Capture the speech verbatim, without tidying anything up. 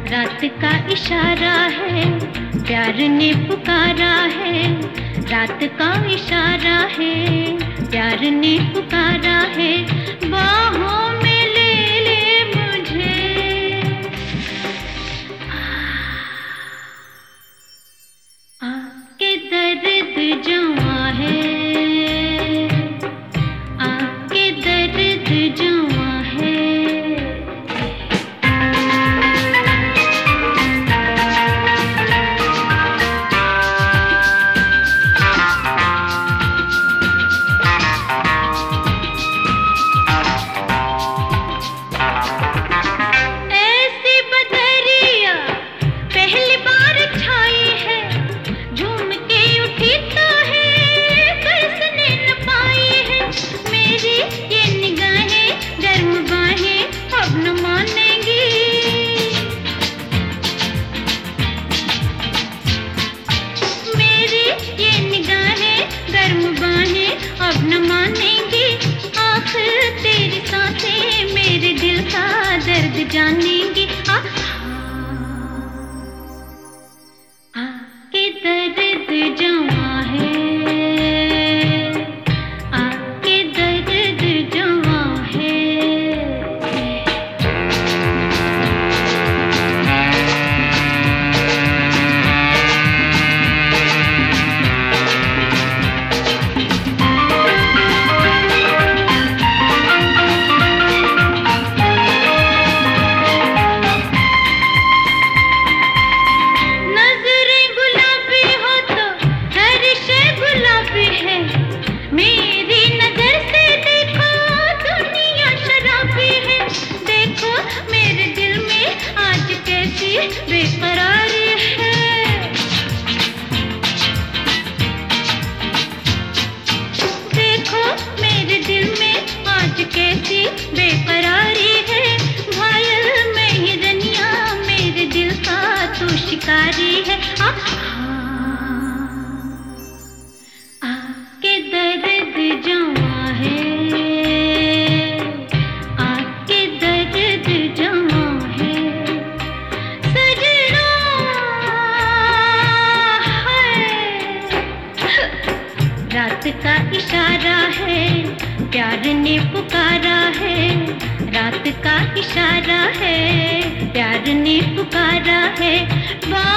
रात का इशारा है, प्यार ने पुकारा है। रात का इशारा है, प्यार ने पुकारा है। बाहों में ले ले मुझे, आके दर्द जवां है, आके दर्द जवां है। अब न मानेंगी, आखिर तेरी सांसें मेरे दिल का दर्द जानेंगी। आके दर्द जवां है, आके दर्द जवां है। बेकरारी है, देखो मेरे दिल में आज कैसी बेकरारी है। घायल मैं ही रनिया, मेरे दिल का तू शिकारी है। आ, आके दर्द जवां है, आके दर्द जवां है। रात का इशारा है, प्यार ने पुकारा है। रात का इशारा है, प्यार ने पुकारा है।